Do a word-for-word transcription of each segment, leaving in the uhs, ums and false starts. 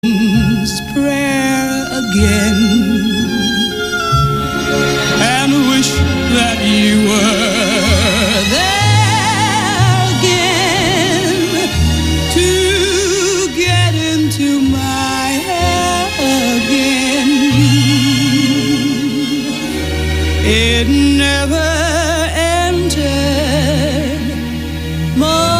prayer again and wish that you were there again to get into my head again. It never entered my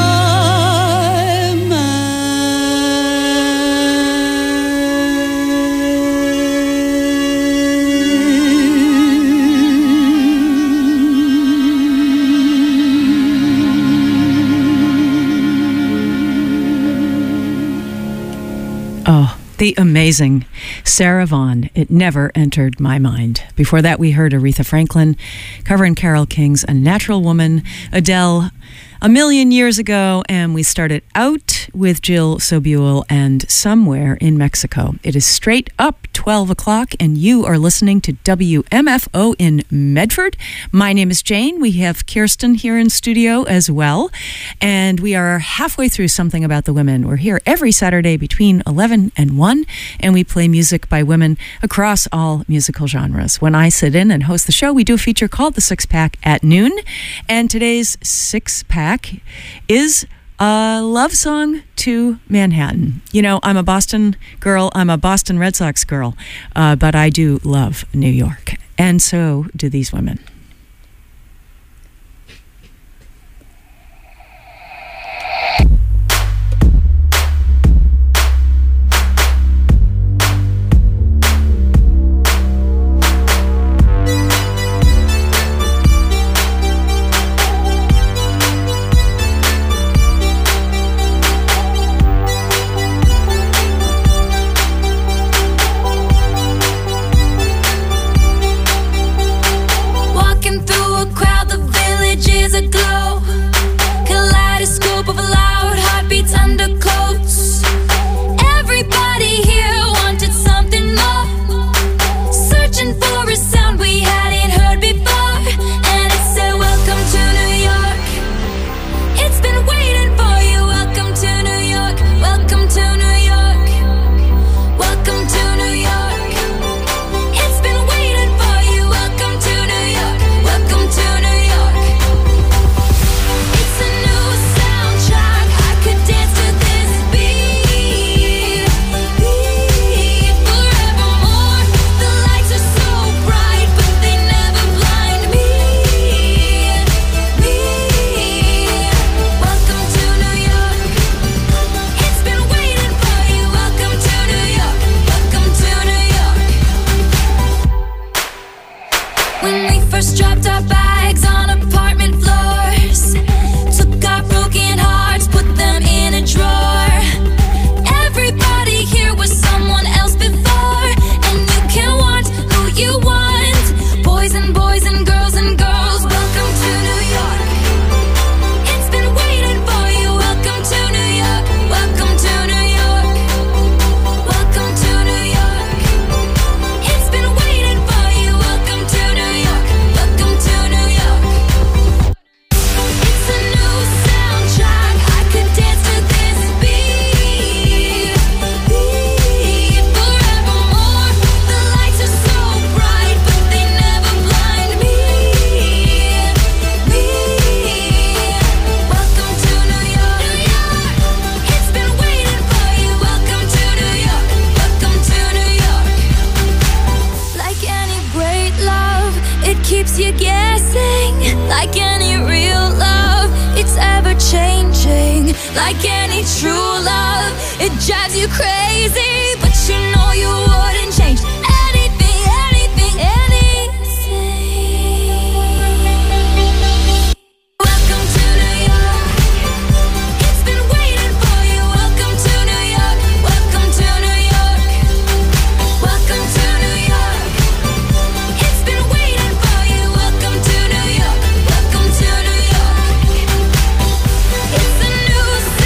The amazing Sarah Vaughan, It Never Entered My Mind. Before that, we heard Aretha Franklin covering Carole King's A Natural Woman, Adele, A Million Years Ago, and we started out with Jill Sobule and Somewhere in Mexico. It is straight up twelve o'clock, and you are listening to W M F O in Medford. My name is Jane. We have Kirsten here in studio as well, and we are halfway through Something About the Women. We're here every Saturday between eleven and one, and we play music by women across all musical genres. When I sit in and host the show, we do a feature called The Six Pack at noon, and today's Six Pack is a love song to Manhattan. You know, I'm a Boston girl. I'm a Boston Red Sox girl, uh, but I do love New York, and so do these women.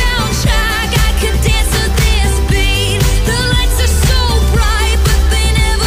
Dance to this beat. The lights are so bright, but they never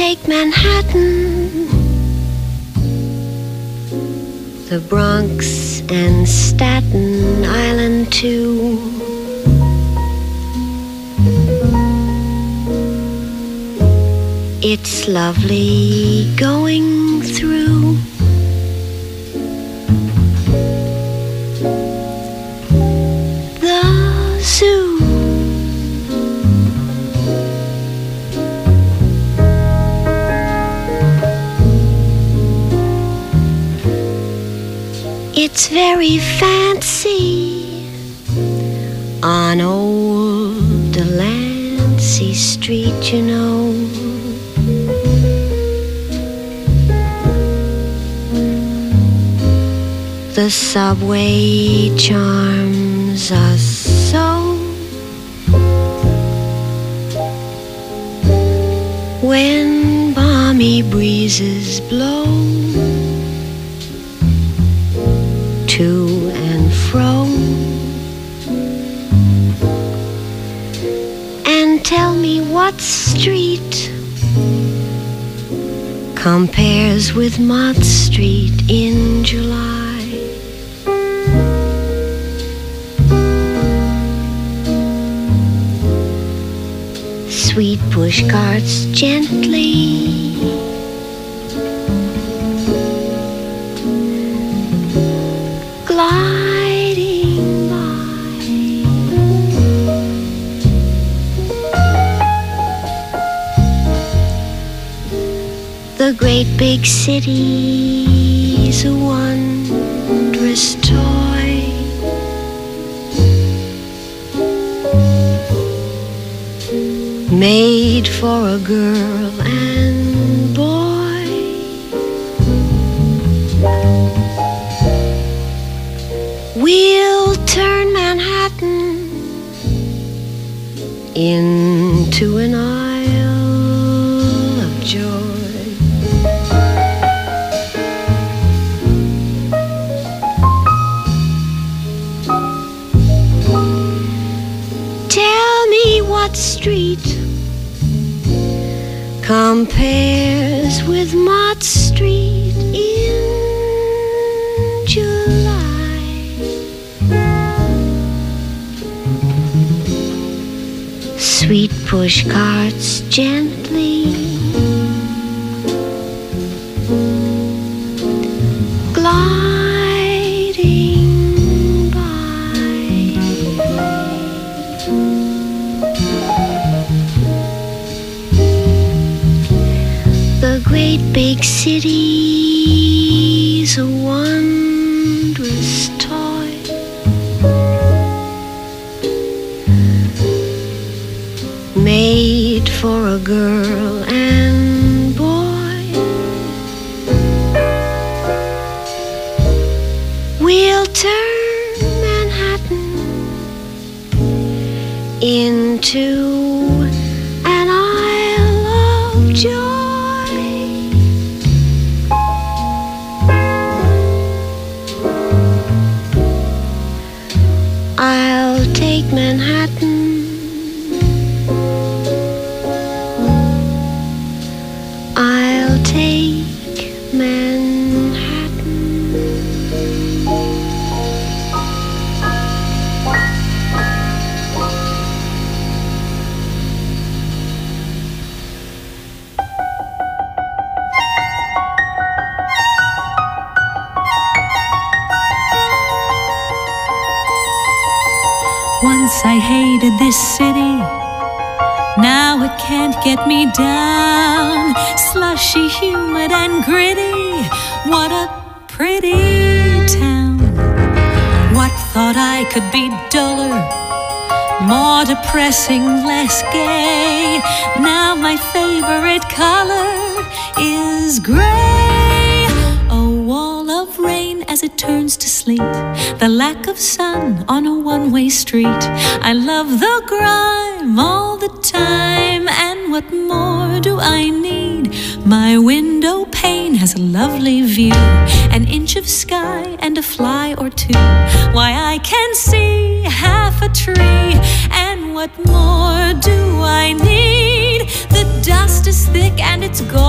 take Manhattan, the Bronx and Staten Island too. It's lovely going through the zoo. It's very fancy on old Delancey Street, you know. The subway charms us so. When balmy breezes blow to and fro, and tell me what street compares with Mott Street in July. Sweet push carts gently gliding by, the great big city's a wondrous toy, made for a girl and boy. We'll turn Manhattan into an isle of joy. Tell me what street compares with Mott Street in July. Sweet push carts gently gliding by, the great big city's a wondrous toy, made for a girl and boy. We'll turn Manhattan into an isle of joy. I'll take Manhattan, I'll take Manhattan. Once I hated this city, now it can't get me down. Slushy, humid and gritty, what a pretty town. What thought I could be duller, more depressing, less gay. Now my favorite color is gray. A wall of rain as it turns to sleet, the lack of sun on a one-way street. I love the grime all the time, and what more do I need? My window pane has a lovely view, an inch of sky and a fly or two. Why, I can see half a tree, and what more do I need? The dust is thick and it's gone.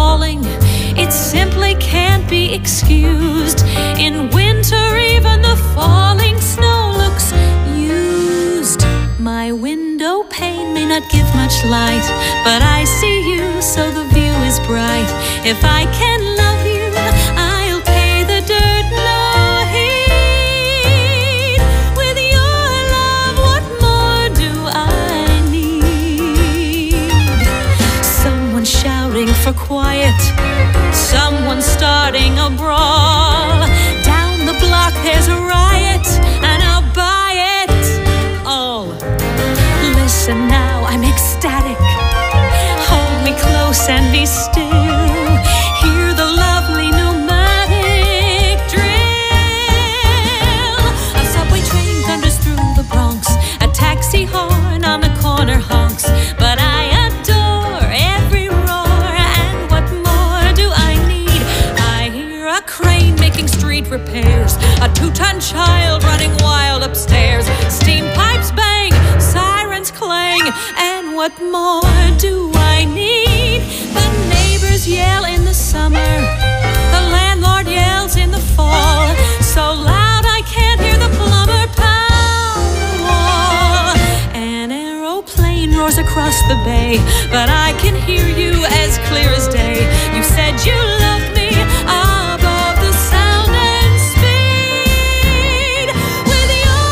excused. In winter, even the falling snow looks used. My window pane may not give much light, but I see you, so the view is bright. If I can love you, I'll pay the dirt no heed. With your love, what more do I need? Someone shouting for quiet, someone starting a brawl. Down the block there's a riot, and I'll buy it all. Listen now, I'm ecstatic. Hold me close and be still. Hear the lovely pneumatic drill. A subway train thunders through the Bronx. A taxi horn on the corner honks. But I adore every roar. And what more do I need? I hear a crane making street repairs. A two-ton child running wild upstairs. Steam pipes bang, sirens clang. And what more do I need? The neighbors yell in the summer, the landlord yells in the fall. So loud I can't hear the plumber pound the wall. An aeroplane roars across the bay, but I can hear you as clear as day. You said you loved me above the sound and speed. With your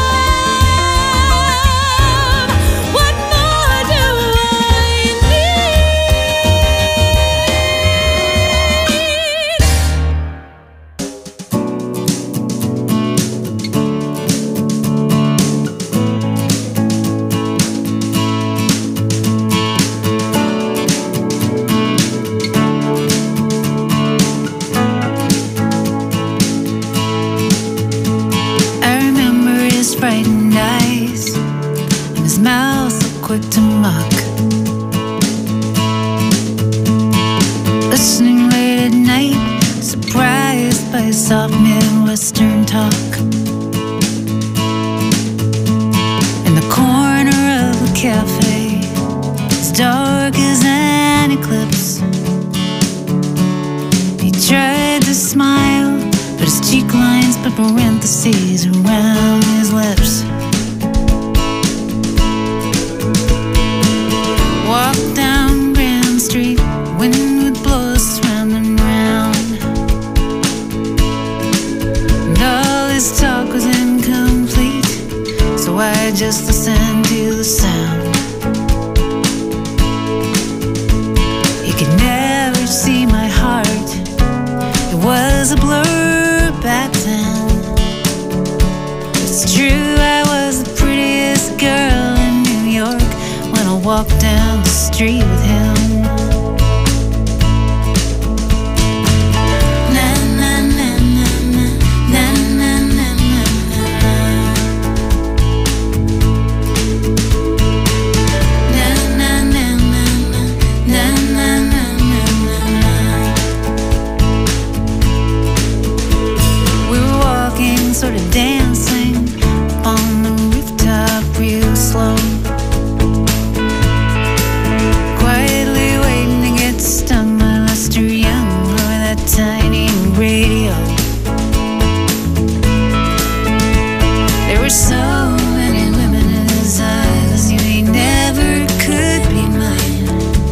love, what more do I I remember his frightened eyes and his mouth so quick to mock. Listening late at night, surprised by his soft Midwestern talk. In the corner of a cafe, as dark as an eclipse, he tried to smile, but his cheek lines put parentheses around his lips. Walk down Grand Street, wind would blow us round and round, and all his talk was incomplete, so I just listened to the sound. He could never see my heart, it was a blur back then. It's true, I was the prettiest girl in New York when I walked down the street with him. Na, na, na, na, na, na, na, na, na, na. Na, na, na, na, na, na, na, na, na. We were walking, sort of dancing up on the rooftop real slow, quietly waiting to get stung by Lester Young or that tiny radio. There were so many women in his eyes, you he never could be mine.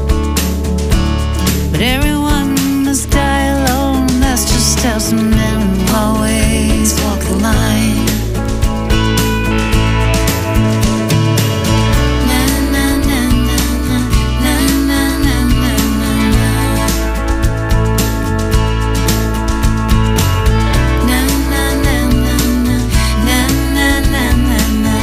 But everyone must die alone, that's just how some men always walk the line. Na, na, na, na, na, na, na, na, na, na. Na, na, na, na, na, na, na, na, na, na.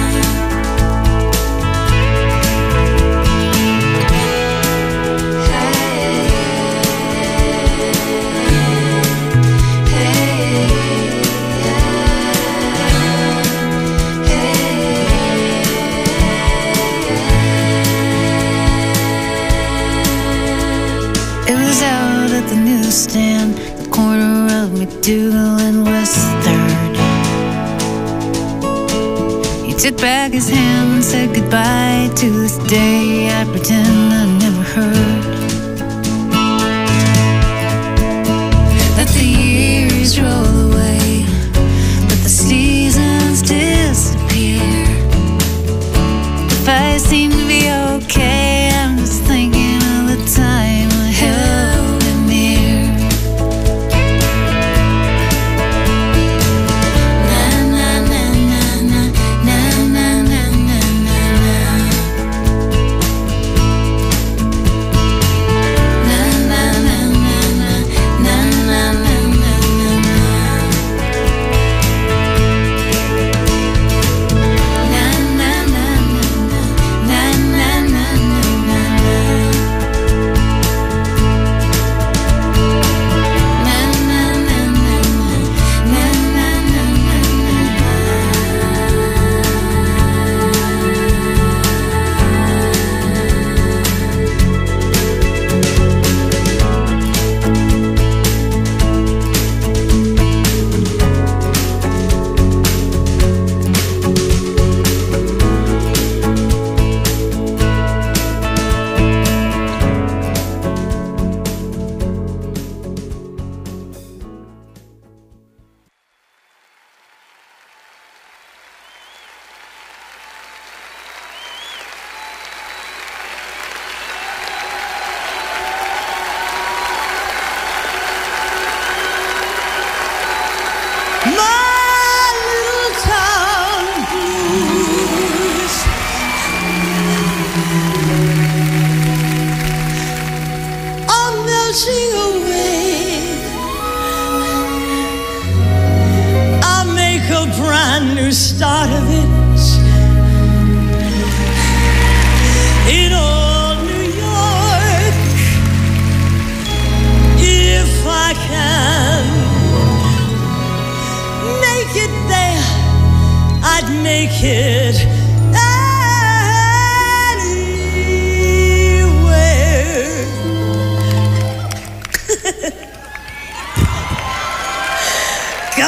It was out at the newsstand, the corner of McDougal and West Third. He took back his hand and said goodbye. To this day I pretend I never heard that the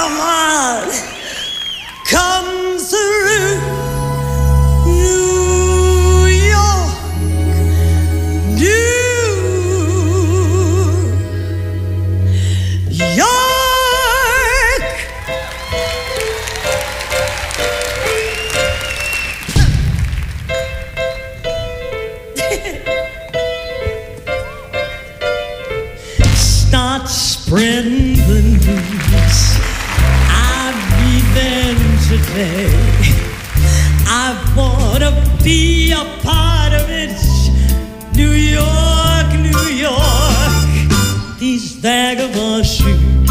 Come on, come through New York, New York. Start spreading the news. I'll be there today. I wanna be a part of it. New York, New York. These vagabond shoes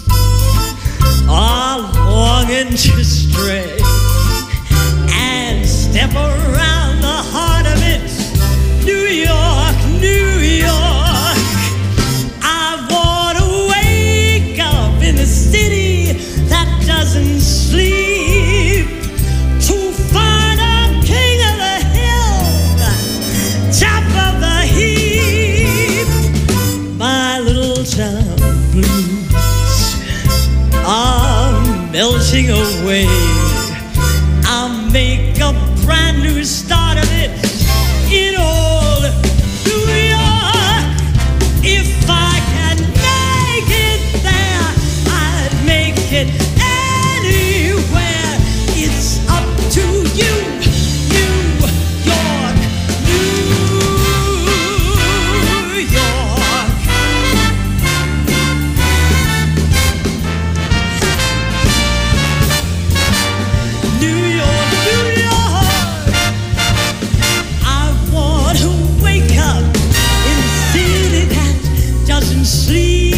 are longing to stray and step around the heart of it. New York, New York. In a city that doesn't sleep, to find a king of the hill, top of the heap. My little town blues are melting away. I'll make a brand new start of it in old New York. If I can make it there, make it anywhere. It's up to you, New York, New York. New York, New York. I want to wake up in a city that doesn't sleep.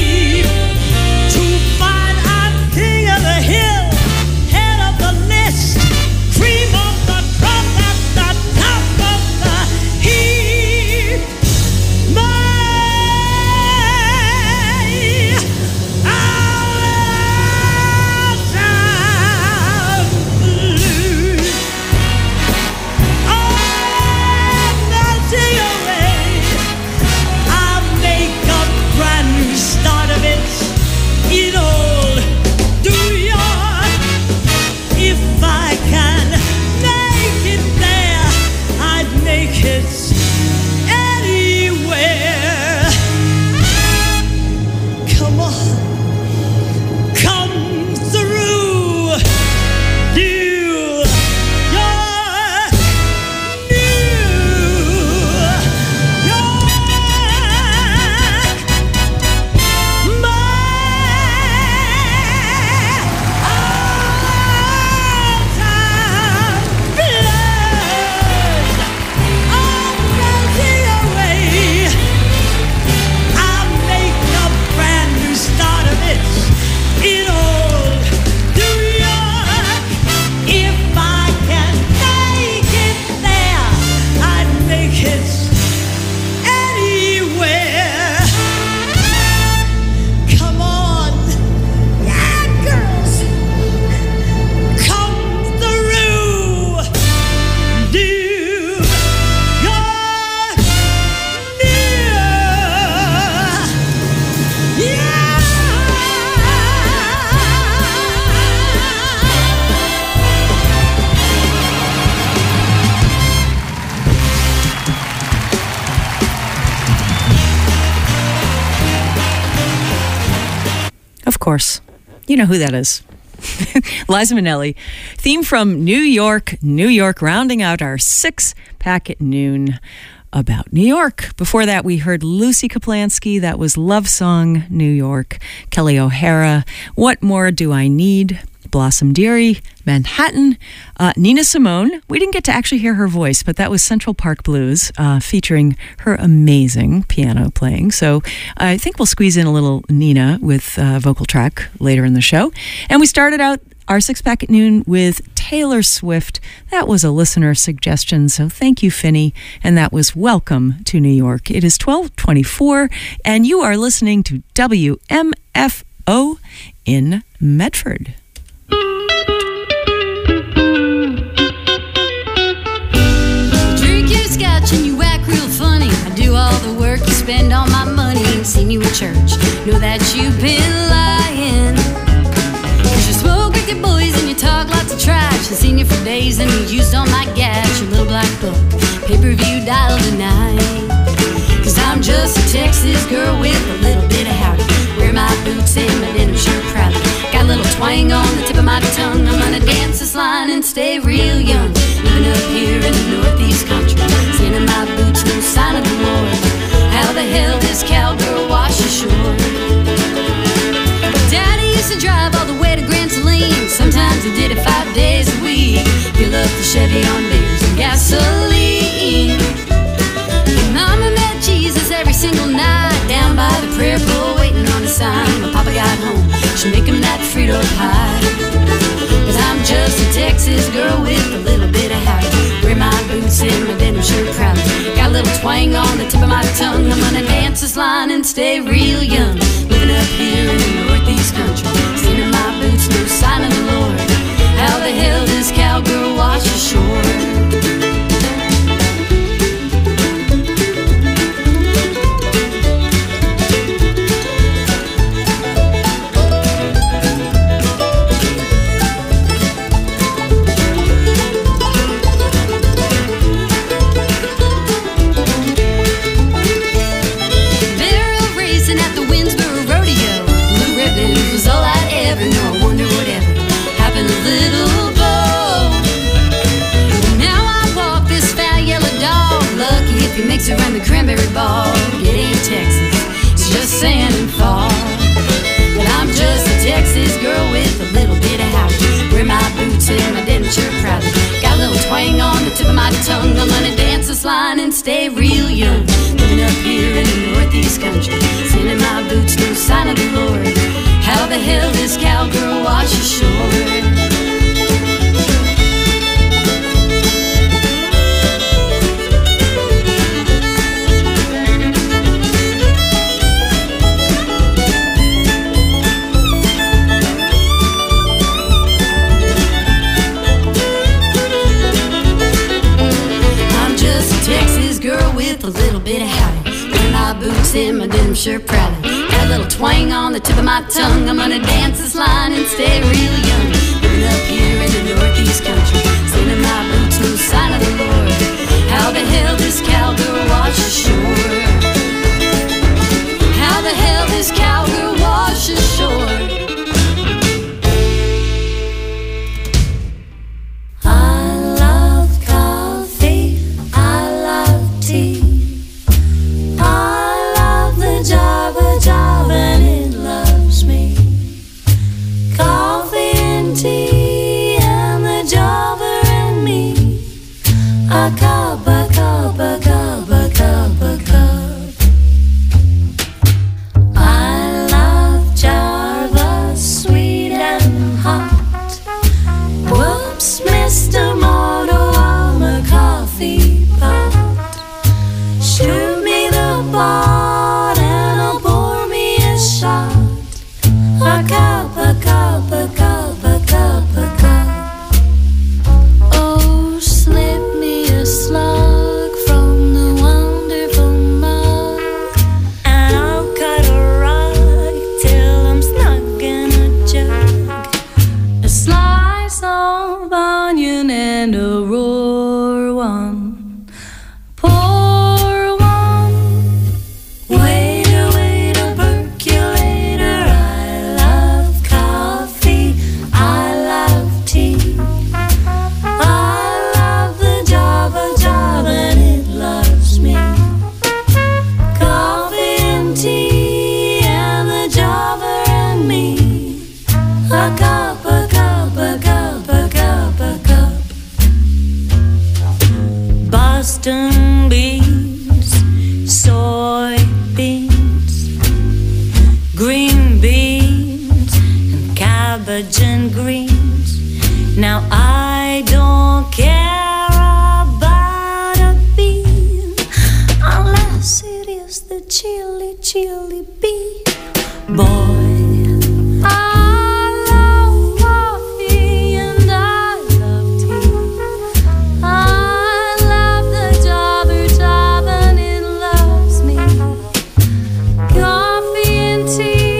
Of course. You know who that is. Liza Minnelli. Theme from New York, New York, rounding out our six pack at noon about New York. Before that, we heard Lucy Kaplansky. That was Love Song, New York. Kelly O'Hara, What More Do I Need? Blossom Dearie, Manhattan, uh, Nina Simone. We didn't get to actually hear her voice, but that was Central Park Blues, uh, featuring her amazing piano playing. So I think we'll squeeze in a little Nina with a vocal track later in the show. And we started out our six pack at noon with Taylor Swift. That was a listener suggestion, so thank you, Finney. And that was Welcome to New York. It is twelve twenty-four, and you are listening to W M F O in Medford. Drink your scotch and you act real funny. I do all the work, you spend all my money. Ain't seen you at church, know that you've been lying. Been seeing you for days and you used all my gas. Your little black book, pay-per-view dial tonight. Cause I'm just a Texas girl with a little bit of howdy. Wear my boots and my denim shirt proudly. Got a little twang on the tip of my tongue. I'm gonna dance this line and stay real young. Living up here in the northeast country, sanding my boots, no sign of the Lord. How the hell this cowgirl wash ashore? Daddy used to drive all the way to Grand Saline. Sometimes he did it five days a week. Fill up the Chevy on beers and gasoline. And Mama met Jesus every single night down by the prayer pool, waiting on a sign. When Papa got home, she'd make him that Frito pie. Cause I'm just a Texas girl with a little bit of howdy. Wear my boots and my denim shirt proudly. Got a little twang on the tip of my tongue. I'm gonna dance this line and stay real young. Living up here in the northeast country, singing my boots, no sign of the Lord. How the hell does cowgirl wash ashore? Around the cranberry ball, it ain't Texas, it's just sand and fall. But I'm just a Texas girl with a little bit of howdy. Wear my boots and my denim shirt proudly. Got a little twang on the tip of my tongue. I'm gonna dance this line and stay real young. Living up here in the northeast country, sanding my boots, no sign of the Lord. How the hell does cowgirl wash ashore? A little bit of howdy. Wear my boots and my denim shirt proudly. Got a little twang on the tip of my tongue. I'm gonna dance this line and stay real young. Living up here in the northeast country, singing my boots, no sign of the Lord. How the hell does cowgirl wash ashore? How the hell does cowgirl wash ashore?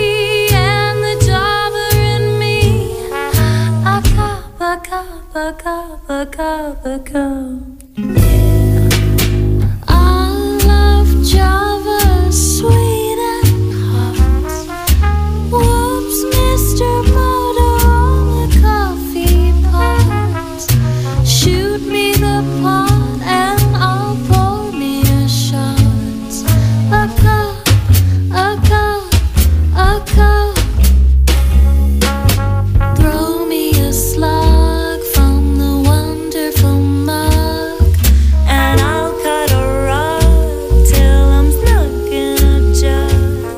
a cup a cup. I love Java, sweet and hot. Whoops, Mister Butter on the coffee pot. Shoot me the pot and I'll pour me a shot. A cup, a cup, a cup. Throw me a slug from the wonderful mug, and I'll cut a rug till I'm snug in a jug.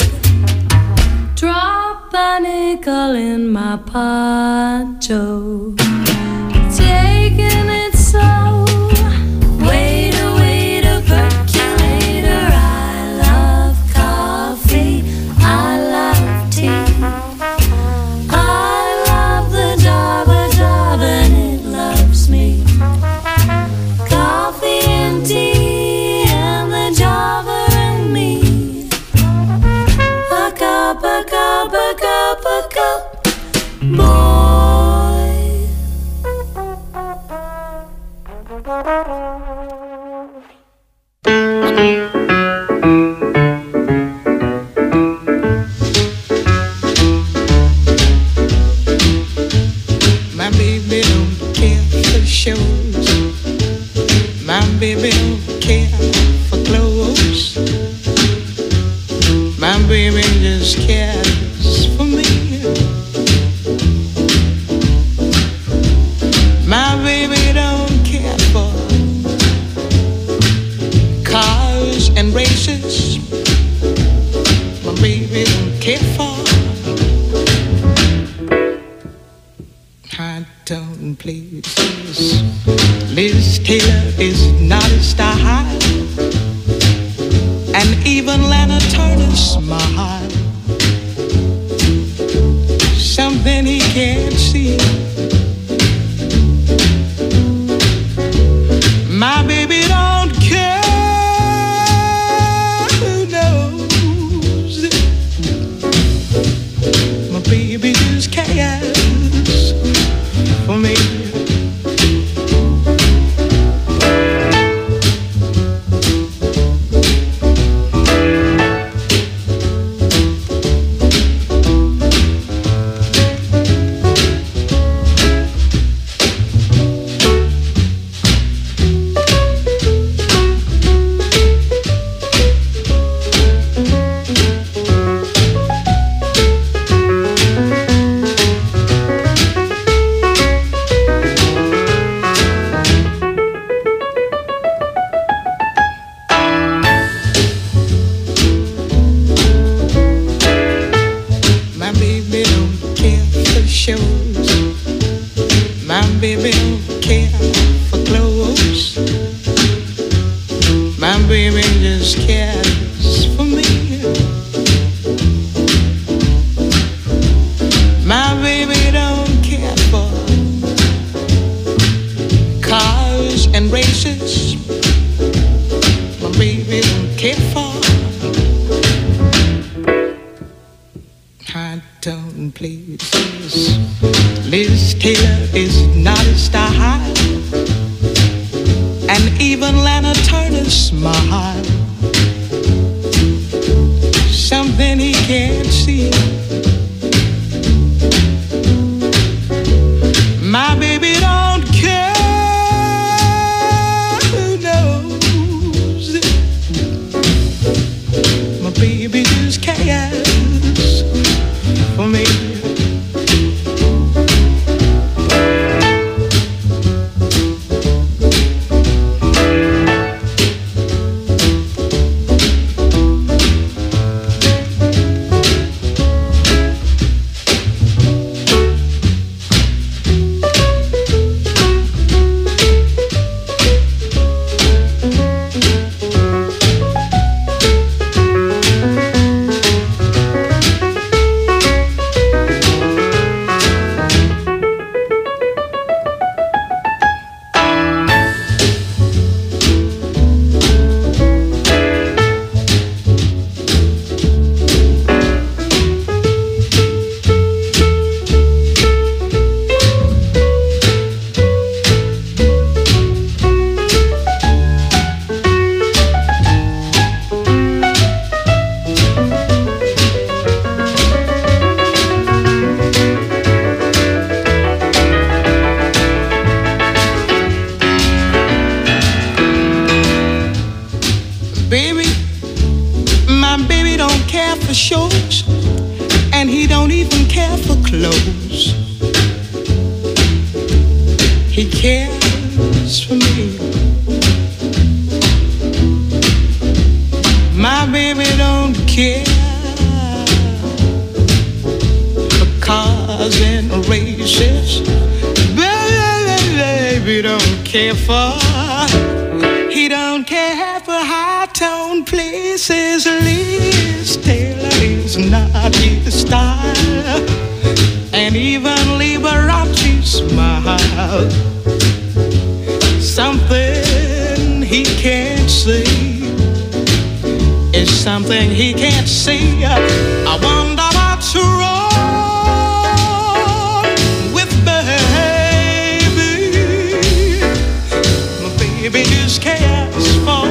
Drop a nickel in my pot, Joe. Taking it slow. Waiter, waiter, percolator. I love coffee. I love tea. I love the Java job and it loves me. Coffee and tea and the Java and me. A cup, a cup, a cup, a cup, boy. My baby don't care for shows. My baby don't care for clothes. My baby just cares for me. My baby don't care for cars and races. My baby don't care for high tone places. Liz Taylor is not a star, and even Lana Turner's smile, something he can't see. My baby don't care who knows. My baby just cares for me. My baby don't care for shows. My baby don't care for clothes. My baby just cares for me. My baby don't care for cars and races. My baby don't care for high tone places. Liz Taylor is not a star, and even Lana Turner's smile, something he can't see. My baby don't care who knows. My baby just cares for me. shows, and he don't even care for clothes. He cares for me. My baby don't care for cars and races. Baby don't care for. He don't care for high-tone places. Liz Taylor is not his style, and even Liberace smile. Something he can't see is something he can't see. I wonder what's wrong with baby. My baby just cares for.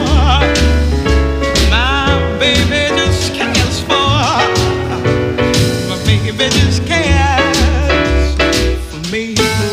My baby just cares for. My baby just cares for me.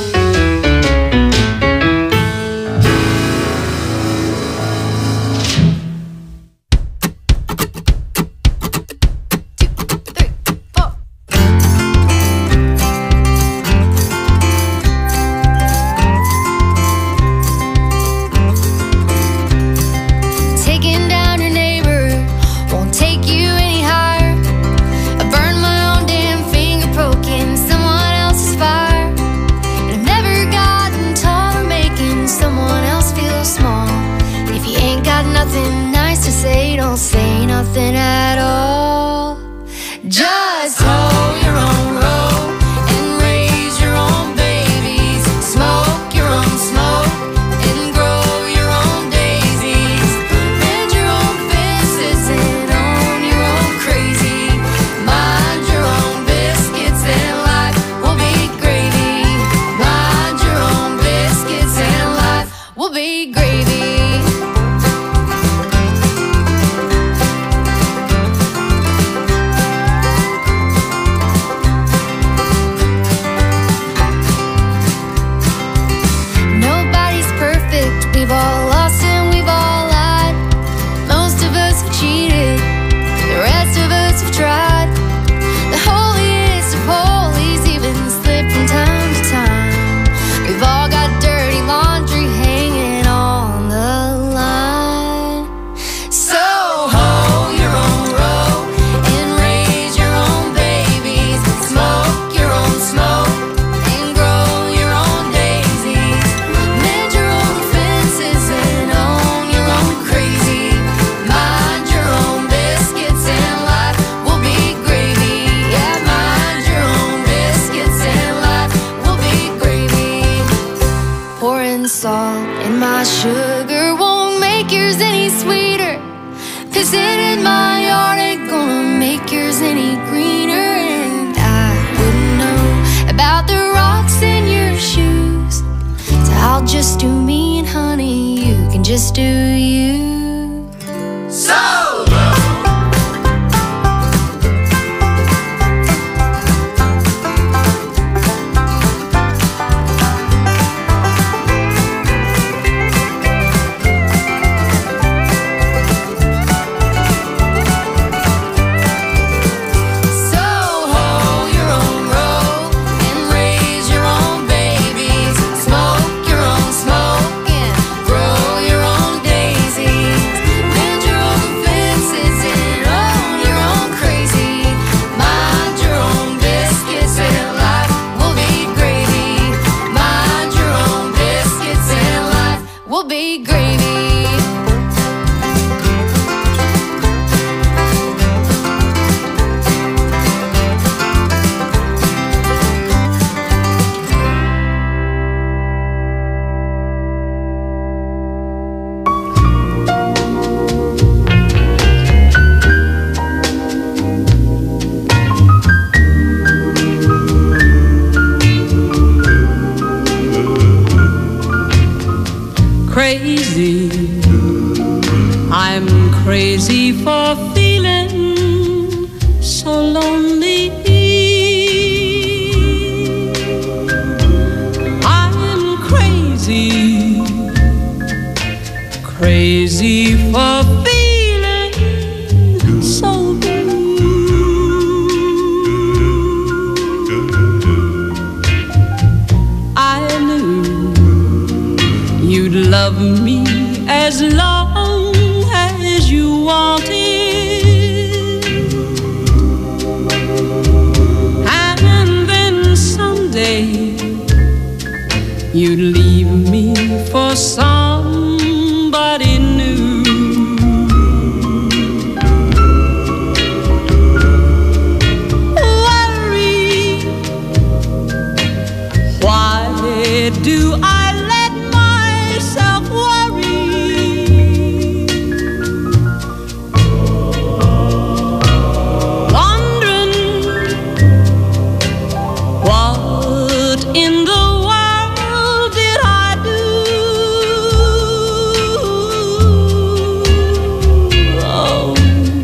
Crazy, I'm crazy for feeling so lonely. I'm crazy, crazy for feeling so blue. you'd leave me for somebody new. Worry, why do I let myself worry? Wondering what in the world did I do? Oh,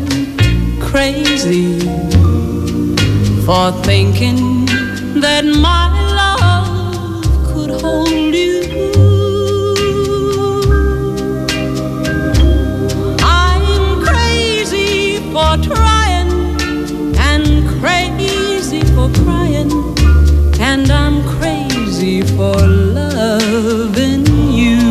crazy for thinking that my love could hold you. I'm crazy for trying and crazy for crying, and I'm crazy for loving you.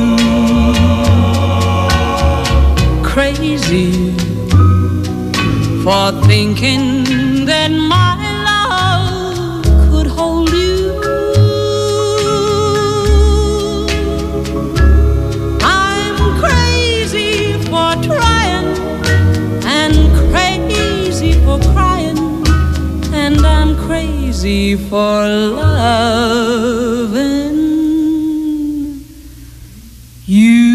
Crazy for thinking that my love could hold you. I'm crazy for trying and crazy for crying, and I'm crazy for loving you.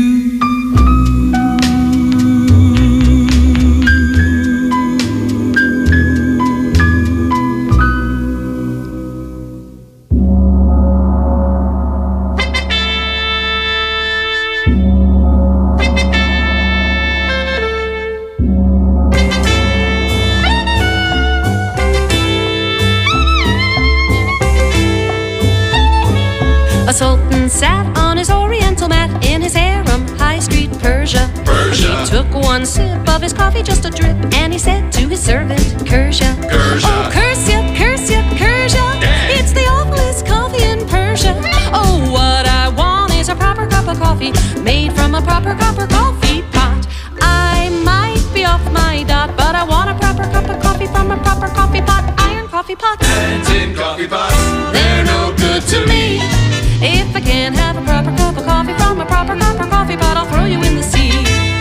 A sultan sat on his oriental mat in his harem, High Street, Persia. Persia. He took one sip of his coffee, just a drip, and he said to his servant, Kursia, Kursia. Oh, Kursia, Kursia, Kursia, it's the awfulest coffee in Persia. Oh, what I want is a proper cup of coffee, made from a proper copper coffee pot. I might be off my dot, but I want a proper cup of coffee from a proper coffee pot, iron coffee pot. And tin coffee pots, they're no good to me. If I can't have a proper cup of coffee from a proper copper coffee pot, I'll throw you in the sea.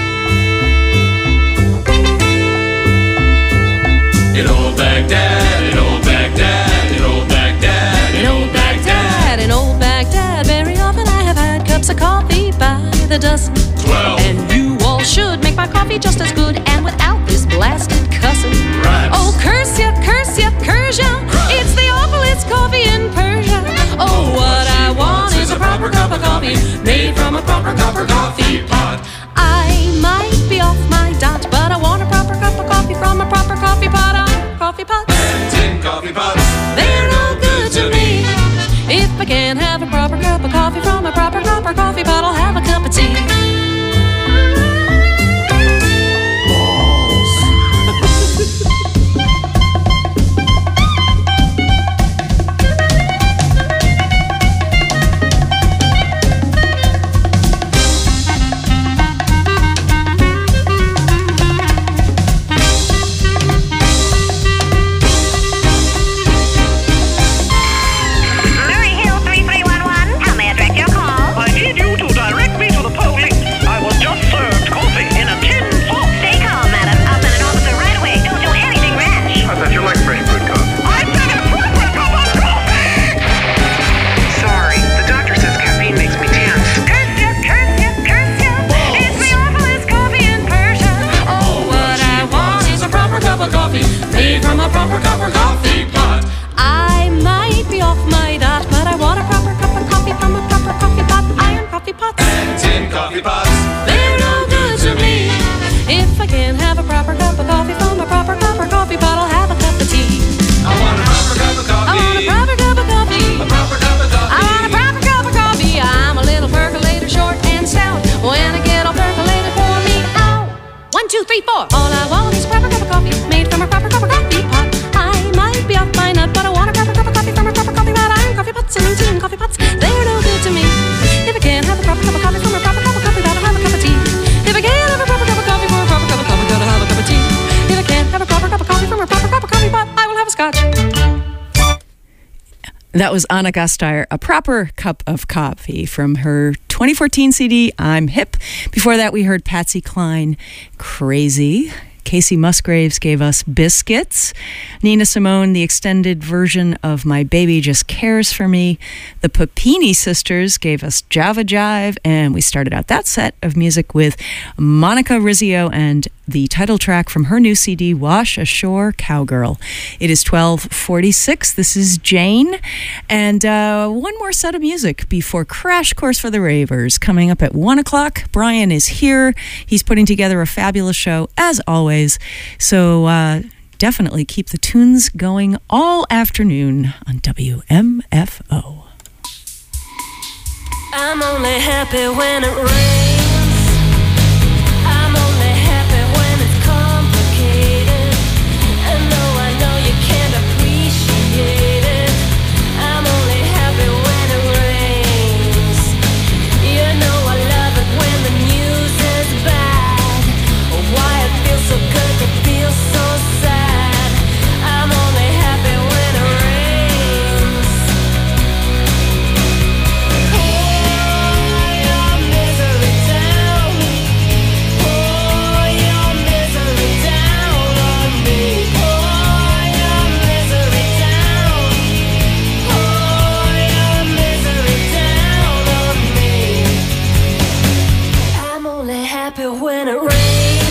In old Baghdad, in old Baghdad, in old Baghdad, in old Baghdad, in old Baghdad, very often I have had cups of coffee by the dozen. Twelve. And you all should make my coffee just as good and without this blasted cussing. Rats. Oh, curse ya, curse ya, Kursia, it's the awfulest coffee in Persia. Oh, what I want is a proper cup of coffee, made from a proper copper coffee pot. I might be off my dot, but I want a proper cup of coffee from a proper coffee pot, iron coffee pots. And tin coffee pots, they're no good to me. If I can't have a proper cup of coffee from a proper copper coffee pot, I'll have a cup of tea. Coffee pots, they're no good to me. If I can't have a proper cup of coffee from a proper cup of coffee, but I That was Anna Gasteyer, A Proper Cup of Coffee, from her twenty fourteen C D, I'm Hip. Before that, we heard Patsy Cline, Crazy. Casey Musgraves gave us Biscuits. Nina Simone, the extended version of My Baby Just Cares for Me. The Papini Sisters gave us Java Jive. And we started out that set of music with Monica Rizzio and the title track from her new C D, Wash Ashore Cowgirl. It is twelve forty-six. This is Jane. And uh, one more set of music before Crash Course for the Ravers. Coming up at one o'clock, Brian is here. He's putting together a fabulous show, as always. So uh, definitely keep the tunes going all afternoon on W M F O. I'm only happy when it rains. I'm only happy when it's complicated. And though I know you can't appreciate it, I'm only happy when it rains. You know I love it when the news is bad. Why it feels so good to feel so sad. I'm only happy when it rains. Pour your misery down. Pour your misery down on me. Pour your misery down. Pour your misery down on me. I'm only happy when it rains.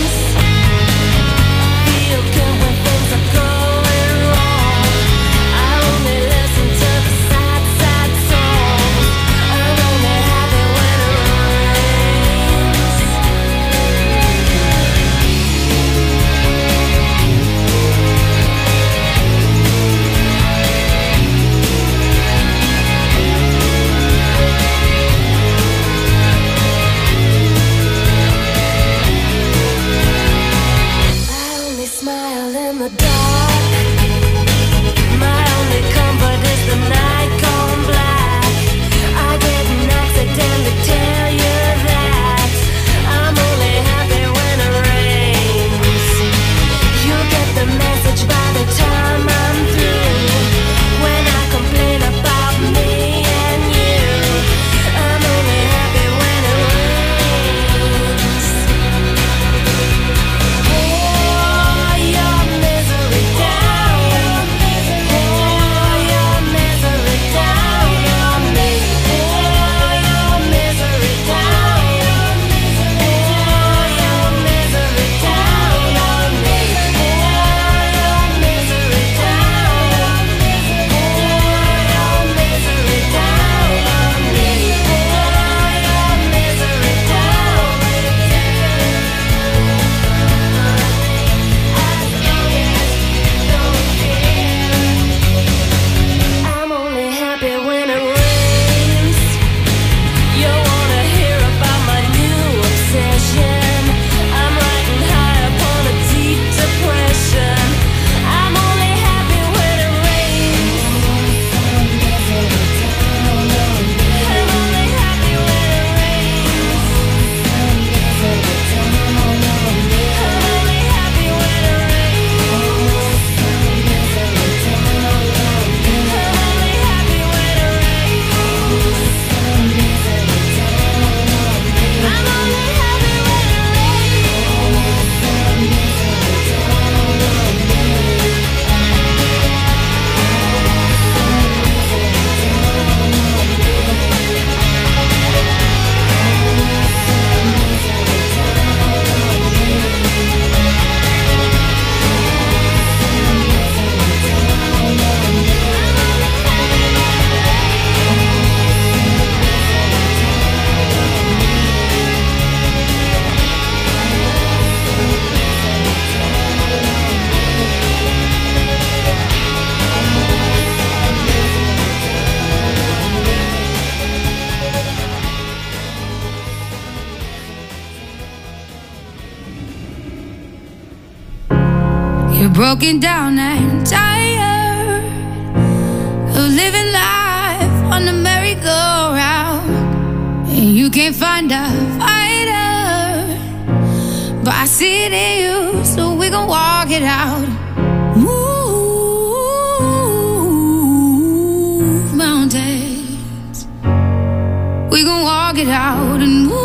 Feel good when things are going wrong. I only listen to the sad, sad songs. I'm only happy when it rains. I only smile in the dark. My only comfort is the night gone black. I didn't accidentally tell you that. I'm only happy when it rains. You'll get the message by the time I'm through. When I complain about me and you, I'm only happy when it rains. Pour your misery down. Pour your misery down on me. Pour your misery down. Pour your misery down on me. Pour your misery down. Pour your misery down on me. Pour your misery down. I'm only happy when it rains. You wanna hear about my new obsession? I'm riding high upon a deep depression. I'm only happy when it rains. I'm only happy when it rains. I'm only happy when it rains. I'm only happy when it rains. I'm only happy when it You're broken down and tired of living life on the merry-go-round, and you can't find a fighter, but I see it in you, so we gon' walk it out. Move get out and move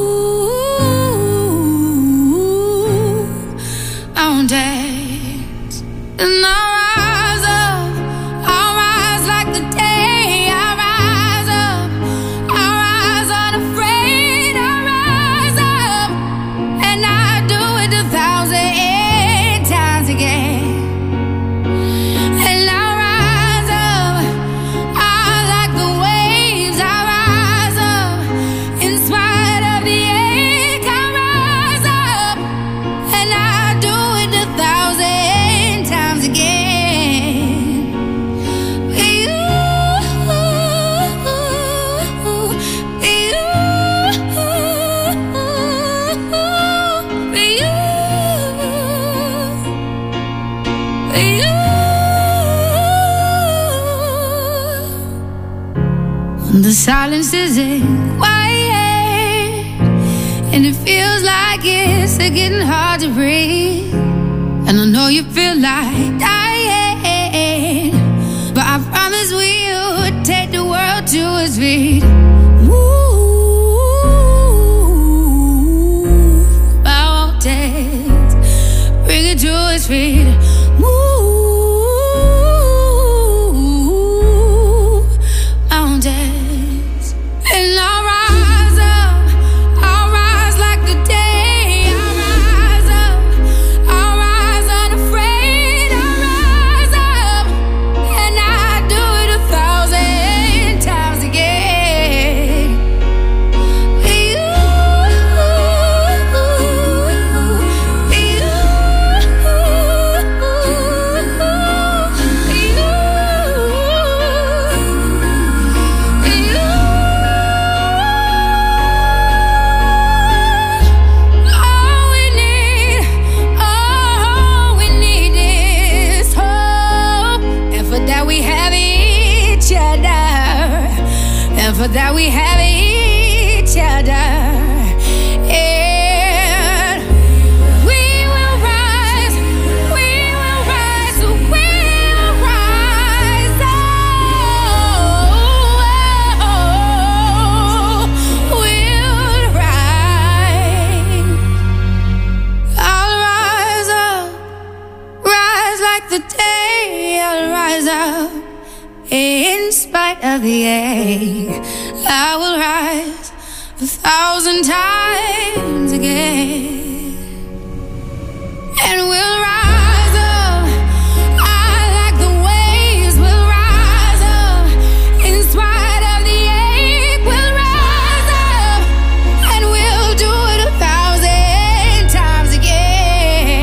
mountains. And I rise up, I rise like the day. I rise up, I rise unafraid. I rise up, and I do it a thousand times again. And I rise up, I like the waves. I rise up, in spite of the ache. I rise up, and I do it a thousand times again. The silence isn't quiet, and it feels like it's getting hard to breathe. And I know you feel like dying, but I promise we'll take the world to its feet. Move mountains, bring it to its feet. For that we have each other, and we will rise, we will rise, we will rise, oh, we'll rise. I'll rise up, rise like the day. I'll rise up, in spite of the ache. I will rise a thousand times again, and we'll rise up. I like the waves. We'll rise up, in spite of the ache. We'll rise up, and we'll do it a thousand times again.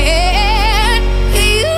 You,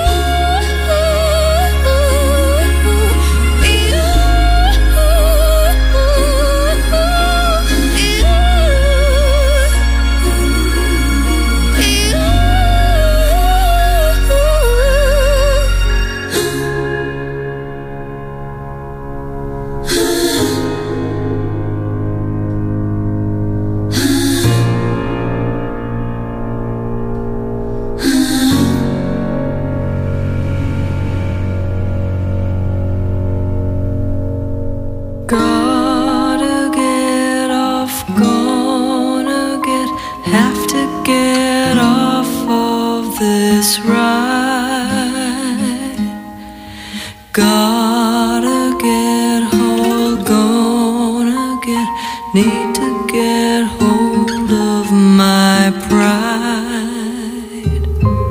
Gotta get off, gonna get, have to get off of this ride. Gotta get hold, gonna get, need to get hold of my pride.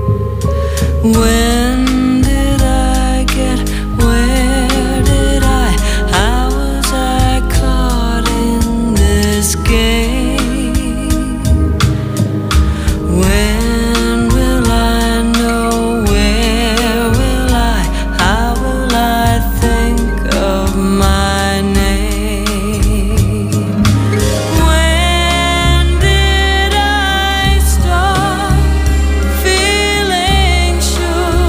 When did I get, where did I, how was I caught in this game? When will I know, where will I, how will I think of my name? When did I start feeling sure?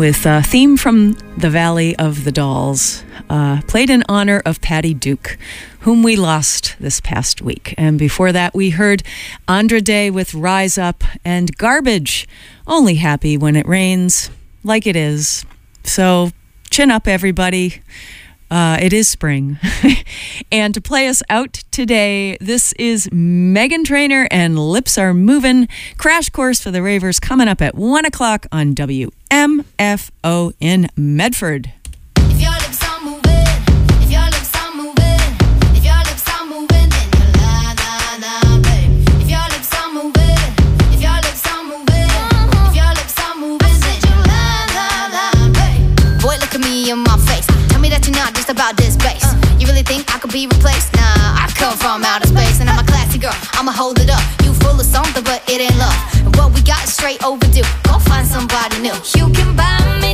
with a theme from the Valley of the Dolls, uh, played in honor of Patty Duke, whom we lost this past week. And before that, we heard Andra Day with Rise Up and Garbage, Only Happy When It Rains, like it is. So chin up, everybody. Uh, it is spring. And to play us out today, this is Meghan Trainor and Lips Are Movin'. Crash Course for the Ravers coming up at one o'clock on W M F O in Medford. If your lips are moving, if your lips are moving, if your lips are moving, then you la la la, babe. If your lips are moving, if your lips are moving, if your lips are moving, then you la la la, babe. Boy, look at me in my face. Tell me that you're not just about this bass. Uh, you really think I could be replaced? Nah, I come from outer space, and I'm a classy girl. I'ma hold it up. You full of something, but it ain't love. And what we got is straight overdue. Go find somebody new. You can buy me